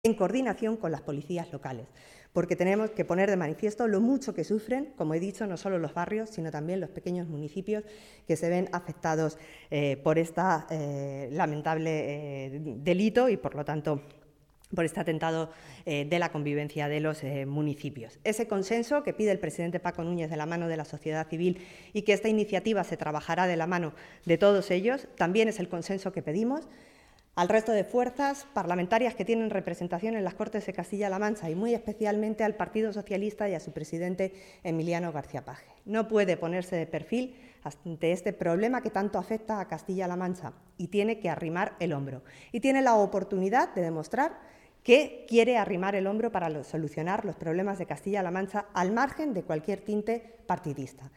en coordinación con las policías locales, porque tenemos que poner de manifiesto lo mucho que sufren, como he dicho, no solo los barrios, sino también los pequeños municipios que se ven afectados por este lamentable delito y, por lo tanto, por este atentado de la convivencia de los municipios. Ese consenso que pide el presidente Paco Núñez de la mano de la sociedad civil y que esta iniciativa se trabajará de la mano de todos ellos, también es el consenso que pedimos al resto de fuerzas parlamentarias que tienen representación en las Cortes de Castilla-La Mancha y muy especialmente al Partido Socialista y a su presidente Emiliano García Paje. No puede ponerse de perfil ante este problema que tanto afecta a Castilla-La Mancha y tiene que arrimar el hombro. Y tiene la oportunidad de demostrar que quiere arrimar el hombro para solucionar los problemas de Castilla-La Mancha al margen de cualquier tinte partidista.